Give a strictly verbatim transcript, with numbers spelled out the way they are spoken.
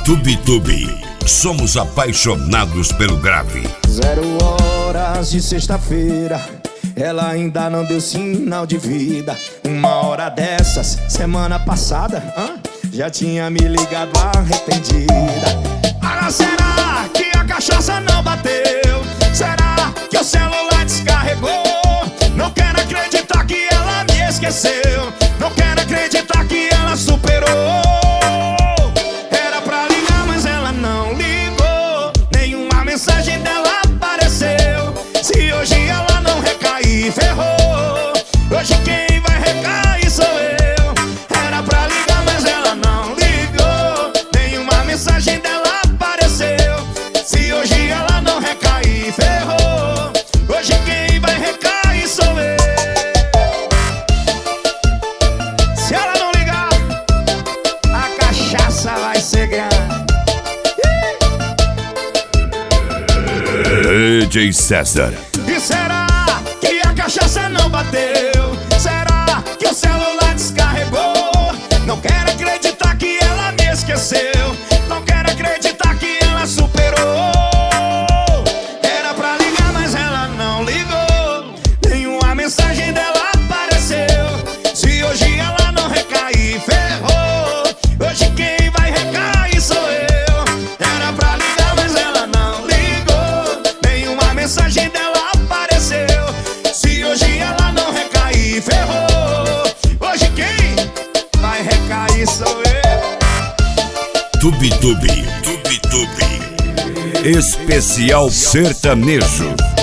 Tube-Tube, somos apaixonados pelo grave. Zero horas de sexta-feira, ela ainda não deu sinal de vida. Uma hora dessas, semana passada, hã? Já tinha me ligado arrependida. Ah, será que a cachaça não bateu? Será que o celular descarregou? Não quero acreditar que ela me esqueceu. Não quero acreditar que ela superou. Era pra ligar, mas ela não ligou. Nenhuma mensagem dela apareceu. Se hoje ela não recair, ferrou. Hoje quem vai recair sou eu. Era pra ligar, mas ela não ligou. Nenhuma mensagem dela apareceu. Se hoje ela não recair, ferrou. Hoje quem vai recair sou eu. Se ela não ligar, a cachaça vai ser grande. D J César. E será que a cachaça não bateu? Será que o celular descarregou? Não quero acreditar que ela me esqueceu. Não quero acreditar que ela superou. Era pra ligar, mas ela não ligou. Nenhuma mensagem dela apareceu. Se hoje ela não recair, ferrou. Hoje quem vai recair sou eu. Era pra ligar, mas ela não ligou. Nenhuma mensagem dela apareceu. Se hoje ela não recair, ferrou. Hoje quem vai recair sou eu. Tube-Tube, Tube-Tube, especial sertanejo.